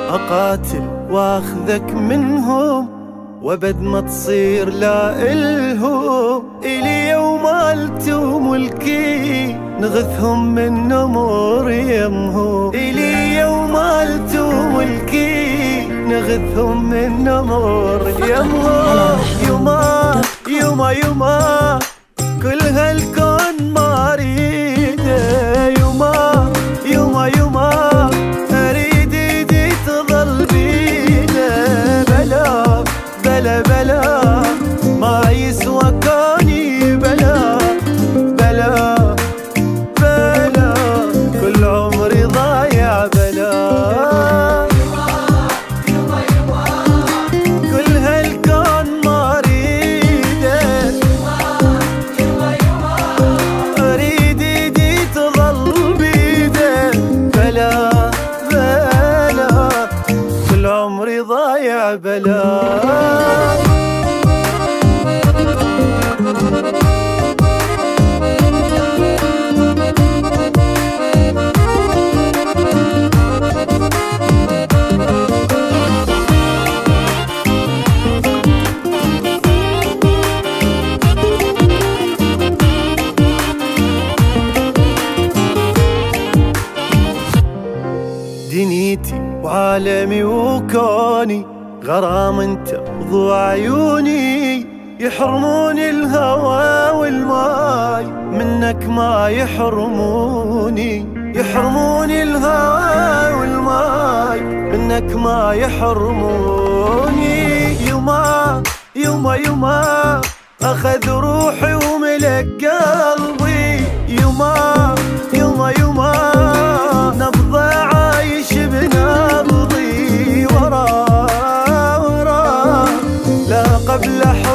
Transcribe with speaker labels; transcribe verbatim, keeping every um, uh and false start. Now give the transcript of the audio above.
Speaker 1: أقاتل واخذك منهم وبد ما تصير لا إلهم. إلي يوم مالتي وملكي نغثهم من نمور يمهم. إلي يوم مالتي وملكي نغثهم من نمور يمهم. يما يما يما كل هالكون ما اريده. يما يما يما اريد ايدي تظل بيده. بلا بلا بلا ما يسوى كوني. بلا بلا بلا كل عمري ضايع. بلا كل هالكون ما اريده. اريد ايدي تظل بيده. بلا بلا كل عمري ضايع. بلا دنيتي وعالمي وكوني غرام انت وضوء عيوني. يحرموني الهوى والماي منك ما يحرموني. يحرموني الهوى والماي منك ما يحرموني. يما يما يما أخذ روحي وملك قلبي. يما يما يما نبضة عايش بنبضي. ورا ورا لا قبل